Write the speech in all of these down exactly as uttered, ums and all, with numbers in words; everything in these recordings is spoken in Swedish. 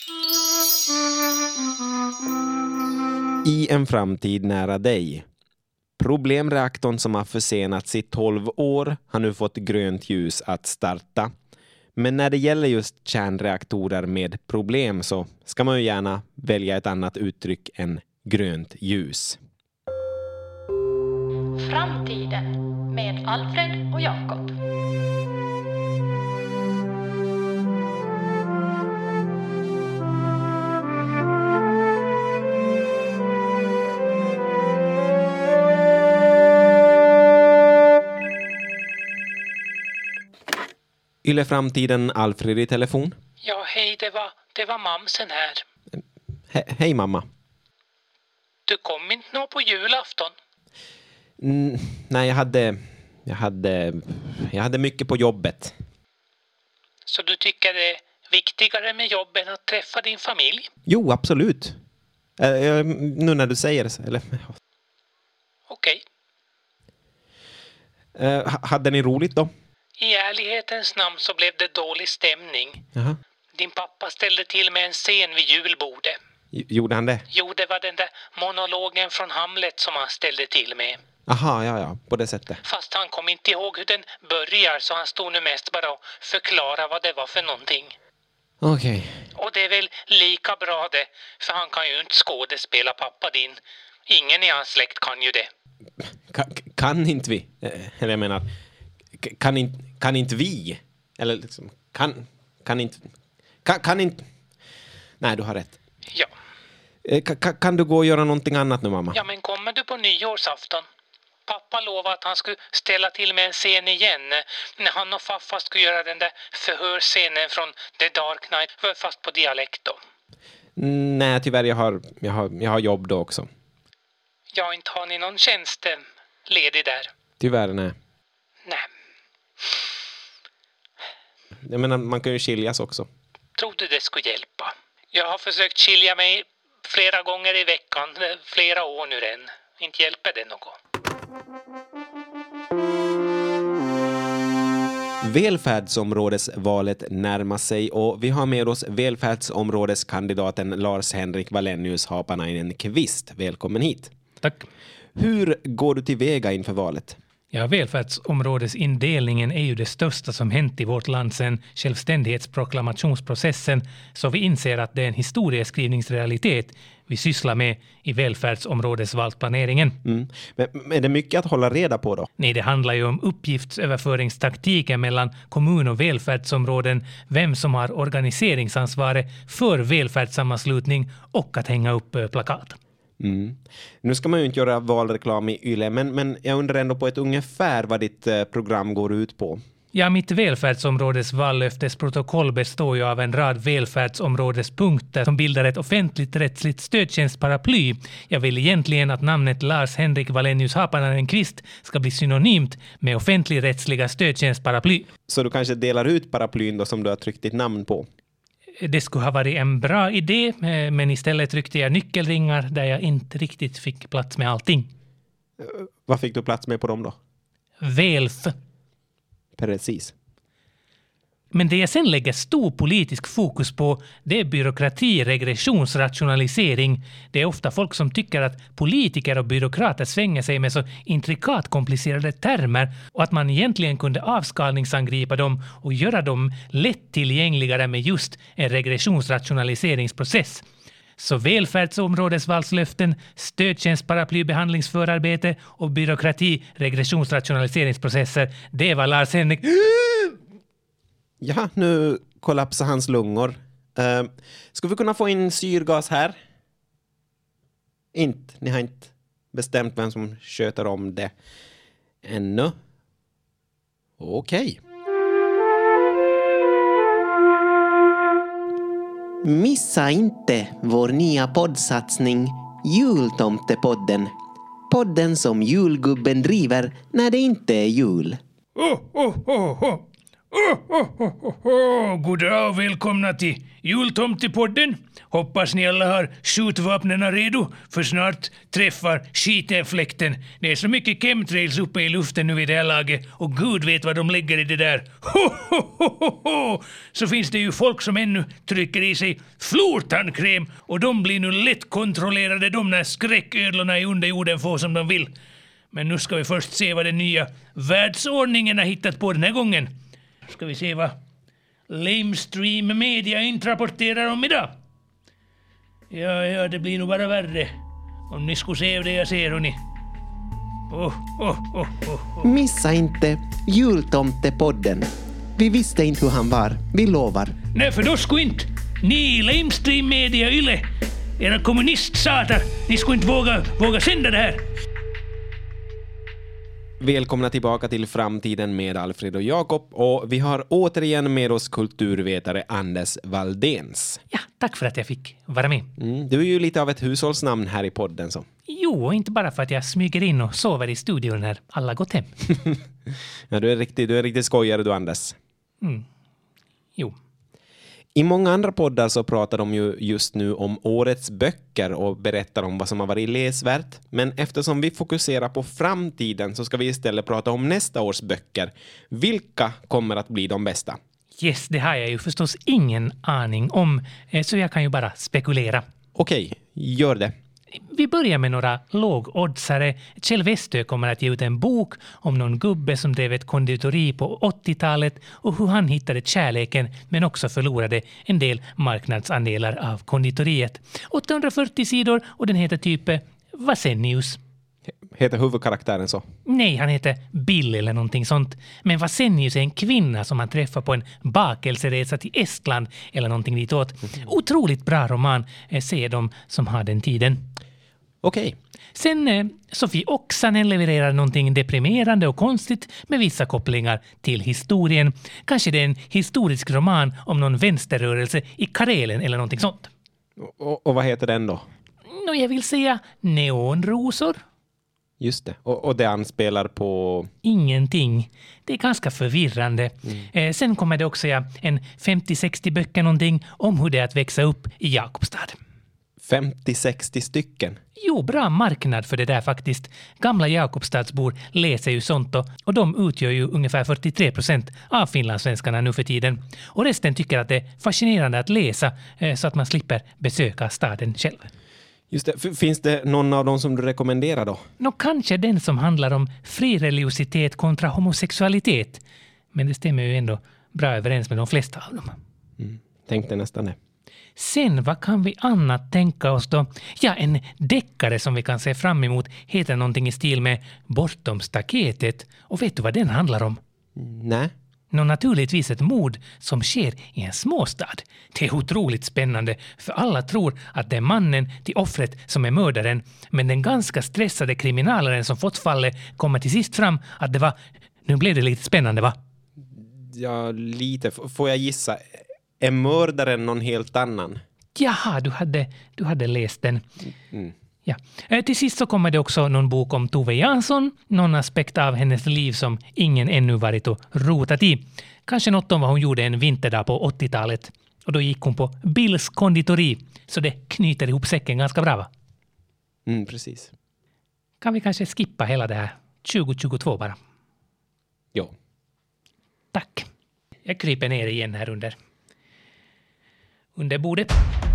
I en framtid nära dig. Problemreaktorn som har försenats i tolv år har nu fått grönt ljus att starta. Men när det gäller just kärnreaktorer med problem så ska man ju gärna välja ett annat uttryck än grönt ljus. Framtiden med Alfred och Jakob. Yle Framtiden, Alfred i telefon. Ja, hej, det var, det var mamsen här. He- hej mamma. Du kom inte nå på julafton. Mm, nej, jag hade, jag hade jag hade mycket på jobbet. Så du tycker det är viktigare med jobb än att träffa din familj? Jo, absolut. Äh, nu när du säger det. Eller... Okej. Äh, hade ni roligt då? I ärlighetens namn så blev det dålig stämning. Jaha. Din pappa ställde till med en scen vid julbordet. J- gjorde han det? Jo, det var den där monologen från Hamlet som han ställde till med. Aha, ja, ja, på det sättet. Fast han kom inte ihåg hur den börjar, så han stod nu mest bara och förklara vad det var för någonting. Okej. Okay. Och det är väl lika bra det, för han kan ju inte skådespela pappa din. Ingen i hans släkt kan ju det. Kan, kan inte vi? Eller jag menar, kan, in, kan inte vi? Eller liksom, kan, kan inte... Kan, kan inte... Nej, du har rätt. Ja. Kan, kan du gå och göra någonting annat nu, mamma? Ja, men kommer du på nyårsafton? Pappa lovade att han skulle ställa till med en scen igen när han och Faffa skulle göra den där förhörscenen från The Dark Knight, fast på dialekt då. Nej, tyvärr, jag har, jag har, jag har jobb då också. Ja, inte har ni någon tjänst ledig där? Tyvärr, nej. Nej. Jag menar, man kan ju skiljas också. Trodde det skulle hjälpa. Jag har försökt skilja mig flera gånger i veckan, flera år nu än. Inte hjälper det något. Välfärdsområdesvalet närmar sig och vi har med oss välfärdsområdeskandidaten Lars-Henrik Wallenius Haapanen Kvist. Välkommen hit. Tack. Hur går du tillväga inför valet? Ja, välfärdsområdesindelningen är ju det största som hänt i vårt land sedan självständighetsproklamationsprocessen, så vi inser att det är en historieskrivningsrealitet vi sysslar med i välfärdsområdesvalplaneringen. Mm. Men är det mycket att hålla reda på då? Nej, det handlar ju om uppgiftsöverföringstaktiken mellan kommun- och välfärdsområden, vem som har organiseringsansvaret för välfärdssammanslutning och att hänga upp plakat. Mm. Nu ska man ju inte göra valreklam i Yle, men, men jag undrar ändå på ett ungefär vad ditt eh, program går ut på. Ja, mitt välfärdsområdes vallöftesprotokoll består ju av en rad välfärdsområdespunkter som bildar ett offentligt rättsligt stödtjänstparaply. Jag vill egentligen att namnet Lars-Henrik Wallenius Haapanen Kvist ska bli synonymt med offentlig rättsliga stödtjänstparaply. Så du kanske delar ut paraplyn då som du har tryckt ditt namn på? Det skulle ha varit en bra idé, men istället tryckte jag nyckelringar där jag inte riktigt fick plats med allting. Vad fick du plats med på dem då? Välf. Precis. Men det jag sen lägger stor politisk fokus på, det är byråkrati, regressionsrationalisering. Det är ofta folk som tycker att politiker och byråkrater svänger sig med så intrikat komplicerade termer och att man egentligen kunde avskalningsangripa dem och göra dem lättillgängligare med just en regressionsrationaliseringsprocess. Så välfärdsområdesvalslöften, stödtjänstparaplybehandlingsförarbete och byråkrati, regressionsrationaliseringsprocesser, det var Lars-Henrik... Ja, nu kollapsar hans lungor. Uh, ska vi kunna få in syrgas här? Inte. Ni har inte bestämt vem som sköter om det ännu. Okej. Okay. Missa inte vår nya poddsatsning Jultomtepodden. Podden som julgubben driver när det inte är jul. Oh, oh, oh, oh. Oh, oh, oh, oh, oh. God dag och välkomna till Jultomtepodden. Hoppas ni alla har skjutvapnen redo för snart träffar skitenfläkten. Det är så mycket chemtrails uppe i luften nu vid det här laget och Gud vet vad de lägger i det där. Ho, ho, ho, ho, ho. Så finns det ju folk som ännu trycker i sig flortandkräm och de blir nu lätt kontrollerade, de när skräcködlorna i underjorden får som de vill. Men nu ska vi först se vad den nya världsordningen har hittat på den här gången. Ska vi se vad Lamestream Media intrapporterar om idag. Ja, ja, det blir nog bara värre. Om ni skulle se det jag ser, hörni. Oh, oh, oh, oh, oh. Missa inte Jultomtepodden. Vi visste inte hur han var, vi lovar. Nej, för då skulle inte ni Lamestream Media Yle, era kommunistsatar, ni skulle inte våga, våga sända det här. Välkomna tillbaka till Framtiden med Alfred och Jakob, och vi har återigen med oss kulturvetare Anders Valdens. Ja, tack för att jag fick vara med. Mm, du är ju lite av ett hushållsnamn här i podden så. Jo, inte bara för att jag smyger in och sover i studion när alla gått hem. Ja, du är riktigt, du är riktigt skojare du, Anders. Mm. Jo. I många andra poddar så pratar de ju just nu om årets böcker och berättar om vad som har varit läsvärt. Men eftersom vi fokuserar på framtiden så ska vi istället prata om nästa års böcker. Vilka kommer att bli de bästa? Yes, det har jag ju förstås ingen aning om, så jag kan ju bara spekulera. Okej, gör det. Vi börjar med några lågoddsare. Kjell Westö kommer att ge ut en bok om någon gubbe som drev ett konditori på åttiotalet och hur han hittade kärleken men också förlorade en del marknadsandelar av konditoriet. åttahundrafyrtio sidor och den heter typ Vasenius. Heter huvudkaraktären så? Nej, han heter Bill eller någonting sånt. Men Vasenius är en kvinna som han träffar på en bakelseresa till Estland eller någonting ditåt. Otroligt bra roman, säger de som har den tiden. Okej. Okay. Sen eh, Sofie Oksanen levererar någonting deprimerande och konstigt med vissa kopplingar till historien. Kanske det är en historisk roman om någon vänsterrörelse i Karelen eller någonting sånt. Och, och vad heter den då? Nå, jag vill säga Neonrosor. Just det. Och, och det anspelar på... Ingenting. Det är ganska förvirrande. Mm. Eh, sen kommer det också ja, en femtio sextio böcker någonting om hur det är att växa upp i Jakobstad. femtio sextio stycken? Jo, bra marknad för det där faktiskt. Gamla Jakobstadsbor läser ju sånt och, och de utgör ju ungefär fyrtiotre procent av finlandssvenskarna nu för tiden. Och resten tycker att det är fascinerande att läsa eh, så att man slipper besöka staden själv. Just det. F- finns det någon av dem som du rekommenderar då? Nå, kanske den som handlar om frireligiositet kontra homosexualitet. Men det stämmer ju ändå bra överens med de flesta av dem. Mm. Tänkte nästan det. Sen, vad kan vi annat tänka oss då? Ja, en deckare som vi kan se fram emot heter någonting i stil med Bortom staketet. Och vet du vad den handlar om? Mm, nej. Nå, naturligtvis ett mord som sker i en småstad. Det är otroligt spännande, för alla tror att det är mannen till offret som är mördaren. Men den ganska stressade kriminalaren som fått fallet kommer till sist fram att det var... Nu blev det lite spännande, va? Ja, lite. F- får jag gissa? Är mördaren någon helt annan? Jaha, du hade, du hade läst den. Mm. Ja. Till sist så kommer det också någon bok om Tove Jansson. Någon aspekt av hennes liv som ingen ännu varit och rotat i. Kanske något om vad hon gjorde en vinterdag på åttiotalet. Och då gick hon på Bills konditori. Så det knyter ihop säcken ganska bra, va? Mm, precis. Kan vi kanske skippa hela det här tjugo tjugotvå bara? Ja. Tack. Jag kryper ner igen här under, under bordet.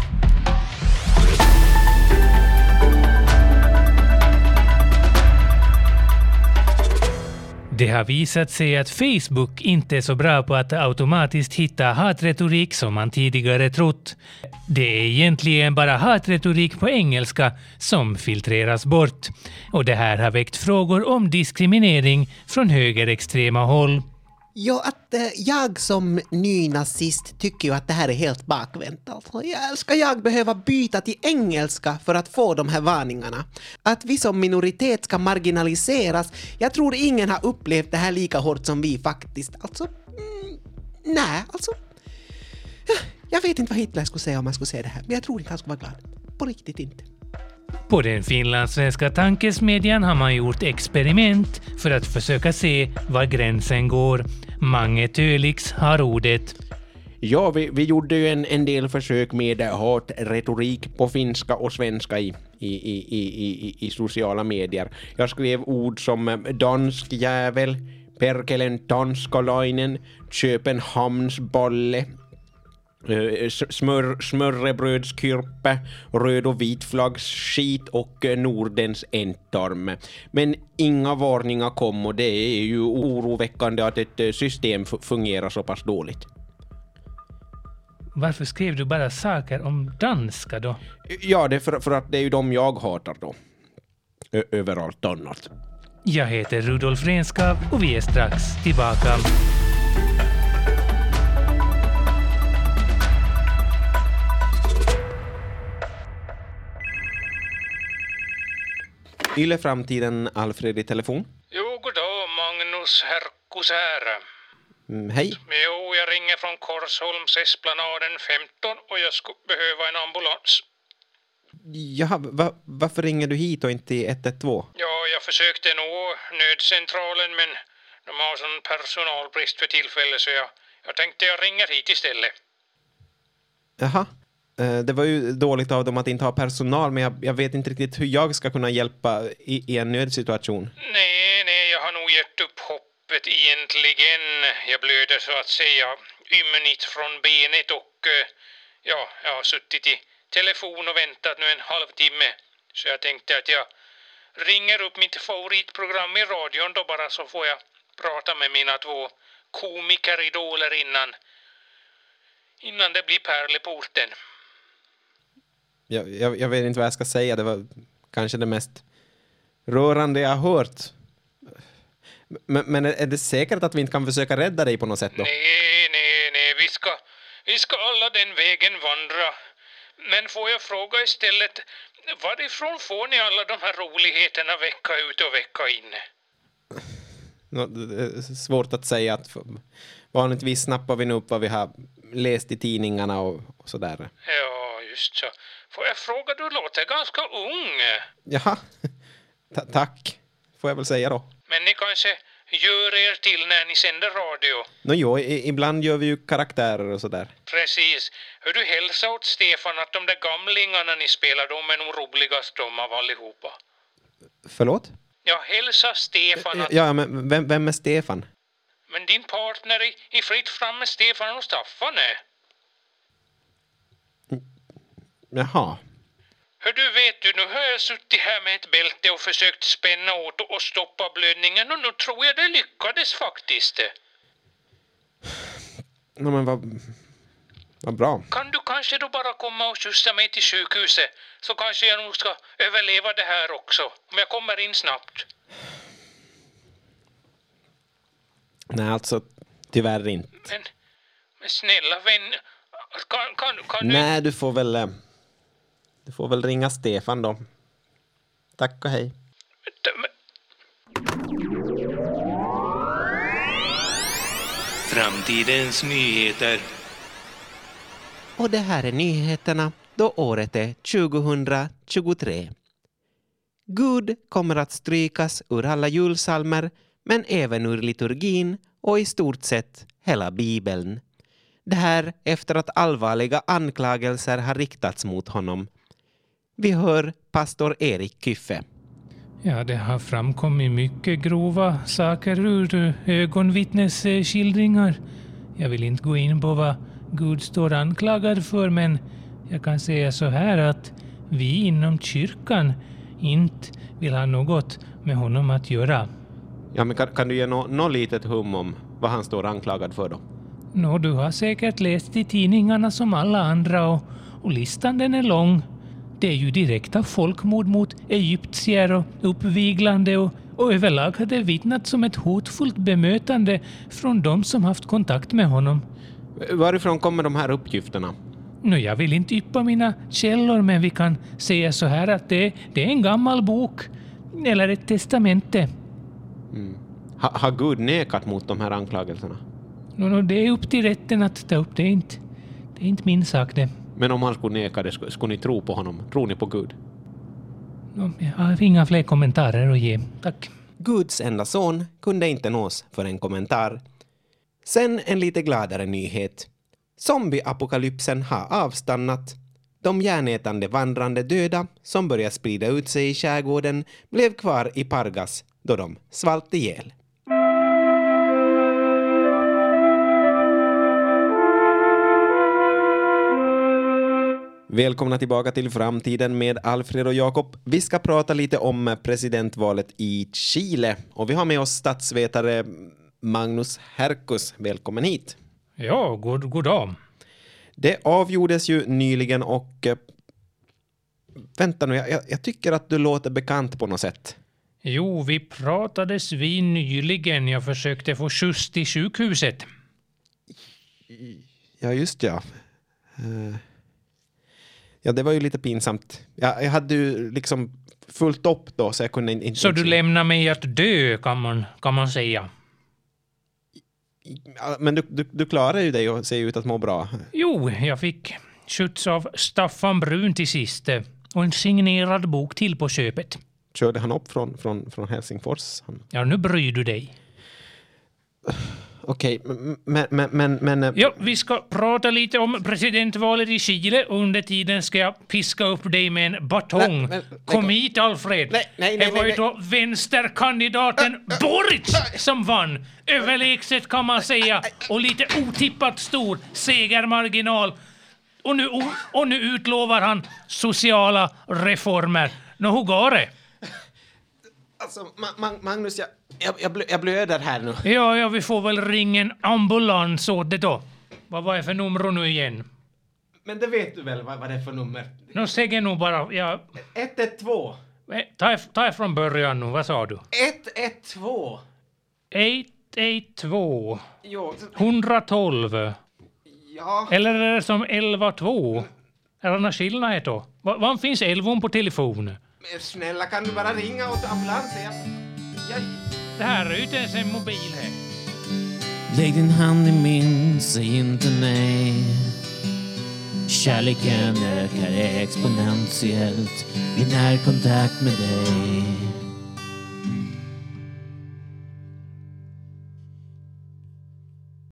Det har visat sig att Facebook inte är så bra på att automatiskt hitta hatretorik som man tidigare trott. Det är egentligen bara hatretorik på engelska som filtreras bort. Och det här har väckt frågor om diskriminering från högerextrema håll. Ja, att äh, jag som ny nazist tycker ju att det här är helt bakvänt. Alltså, jag, ska jag behöva byta till engelska för att få de här varningarna? Att vi som minoritet ska marginaliseras, jag tror ingen har upplevt det här lika hårt som vi faktiskt. Alltså, mm, nej, alltså. Jag vet inte vad Hitler skulle säga om man skulle säga det här, men jag tror inte han skulle vara glad. På riktigt inte. På den finlandssvenska tankesmedjan har man gjort experiment för att försöka se var gränsen går. Mange Tölix har ordet. Ja, vi, vi gjorde ju en, en del försök med hatretorik på finska och svenska i, i, i, i, i, i sociala medier. Jag skrev ord som dansk jävel, perkelen tanskalainen, Köpenhamnsbolle, smör, smörrebrödskyrpe, röd och vitflaggsskit och Nordens entarm. Men inga varningar kom och det är ju oroväckande att ett system fungerar så pass dåligt. Varför skrev du bara saker om danska då? Ja, det är för, för att det är ju de jag hatar då. Ö- överallt annat. Jag heter Rudolf Renskav och vi är strax tillbaka. Yle Framtiden, Alfred i telefon. Jo, god dag, Magnus Herkus här. Mm, hej. Jo, jag ringer från Korsholms Esplanaden femton och jag skulle behöva en ambulans. Jaha, va, varför ringer du hit och inte i ett ett två? Ja, jag försökte nå nödcentralen men de har sån personalbrist för tillfället så jag, jag tänkte jag ringer hit istället. Jaha, eh, det var ju dåligt av dem att inte ha personal, men jag, jag vet inte riktigt hur jag ska kunna hjälpa i, i en nödsituation. Nej, nej, jag har nog gett upp hoppet egentligen. Jag blöder så att säga ymnigt från benet och eh, ja, jag har suttit i telefon och väntat nu en halvtimme. Så jag tänkte att jag ringer upp mitt favoritprogram i radion då bara så får jag prata med mina två komikeridoler innan innan det blir pärleporten. Jag, jag, jag vet inte vad jag ska säga, det var kanske det mest rörande jag har hört. Men, men är det säkert att vi inte kan försöka rädda dig på något sätt då? Nej, nej, nej, vi ska, vi ska alla den vägen vandra. Men får jag fråga istället, varifrån får ni alla de här roligheterna vecka ut och vecka in? Nå, det är svårt att säga. Att vanligtvis snappar vi nu upp vad vi har läst i tidningarna och, och sådär. Ja, just så. Får jag fråga, du låter ganska ung. Jaha, Ta- tack får jag väl säga då. Men ni kanske gör er till när ni sänder radio. Nå jo, i- ibland gör vi ju karaktärer och sådär. Precis. Hör du hälsa åt Stefan att de där gamlingarna ni spelar, de är nog roligast de av allihopa. Förlåt? Ja, hälsa Stefan att... Ja, men vem, vem är Stefan? Men din partner i, i Fritt fram med Stefan och Staffan är... Jaha. Hör du, vet du, nu har jag suttit här med ett bälte och försökt spänna åt och stoppa blödningen och nu tror jag det lyckades faktiskt. Nå, men vad, vad bra. Kan du kanske då bara komma och skjutsa mig till sjukhuset så kanske jag nog ska överleva det här också om jag kommer in snabbt. Nej, alltså tyvärr inte. Men, men snälla vän, kan, kan, kan du... Nej, du får väl... eh, Du får väl ringa Stefan då. Tack och hej. Men, Framtidens nyheter. Och det här är nyheterna då året är tjugohundratjugotre. Gud kommer att strykas ur alla julsalmer men även ur liturgin och i stort sett hela Bibeln. Det här efter att allvarliga anklagelser har riktats mot honom. Vi hör pastor Erik Kyffe. Ja, det har framkommit mycket grova saker ur ögonvittnesskildringar. Jag vill inte gå in på vad Gud står anklagad för, men jag kan säga så här att vi inom kyrkan inte vill ha något med honom att göra. Ja, men kan, kan du ge något nå litet hum om vad han står anklagad för då? Nå, du har säkert läst i tidningarna som alla andra och, och listan den är lång. Det är ju direkta folkmord mot egyptier och uppviglande och, och överlag har det vittnat som ett hotfullt bemötande från de som haft kontakt med honom. Varifrån kommer de här uppgifterna? Nå, jag vill inte yppa mina källor, men vi kan säga så här att det, det är en gammal bok eller ett testamente. Ha, har Gud nekat mot de här anklagelserna? Nå, nå, det är upp till rätten att ta upp det. Är inte, det är inte min sak det. Men om han skulle neka det, skulle, skulle ni tro på honom? Tror ni på Gud? Jag har inga fler kommentarer att ge. Tack. Guds enda son kunde inte nås för en kommentar. Sen en lite gladare nyhet. Zombieapokalypsen har avstannat. De järnätande vandrande döda som började sprida ut sig i skärgården blev kvar i Pargas då de svalt ihjäl. Välkomna tillbaka till Framtiden med Alfred och Jakob. Vi ska prata lite om presidentvalet i Chile. Och vi har med oss statsvetare Magnus Herkus. Välkommen hit. Ja, god, god dag. Det avgjordes ju nyligen och... Eh, vänta nu, jag, jag tycker att du låter bekant på något sätt. Jo, vi pratades vi nyligen. Jag försökte få skjuts till sjukhuset. Ja, just ja. Uh, ja, det var ju lite pinsamt. Jag, jag hade ju liksom fullt upp då så jag kunde inte... Så du lämnar mig att dö, kan man, kan man säga. Ja, men du, du, du klarar ju dig och ser ut att må bra. Jo, jag fick skjuts av Staffan Brun till sist. Och en signerad bok till på köpet. Körde han upp från, från, från Helsingfors? Han... Ja, nu bryr du dig. Okej, men... men, men, men ja, vi ska prata lite om presidentvalet i Chile. Under tiden ska jag piska upp dig med en batong. Nej, men, Kom nej, hit, Alfred. Nej, nej, nej. Det var ju nej, då vänsterkandidaten äh, äh, Boric äh, som vann. Överlägset kan man säga. Och lite otippat stor segermarginal. Och nu, och, och nu utlovar han sociala reformer. Nå, hur går det? Alltså, Ma- Ma- Magnus, jag, jag, jag, blö, jag blöder här nu. Ja, ja, vi får väl ringa en ambulans åt det då. Vad var det för nummer nu igen? Men det vet du väl vad, vad det är för nummer? Nå, säg nog bara... Ja. ett ett två. Ta, ta från början nu, vad sa du? ett ett två. ett ett två. Jo. etthundratolv. Ja. Eller är det som elva två? Är det någon skillnad då? Var, var finns elvan på telefonen? Men snälla, kan du bara ringa åt ambulansen? Jag... Jag... Det här är ju inte ens en mobil här. Lägg din hand i min, säg inte nej. Kärleken ökar exponentiellt i närkontakt med dig.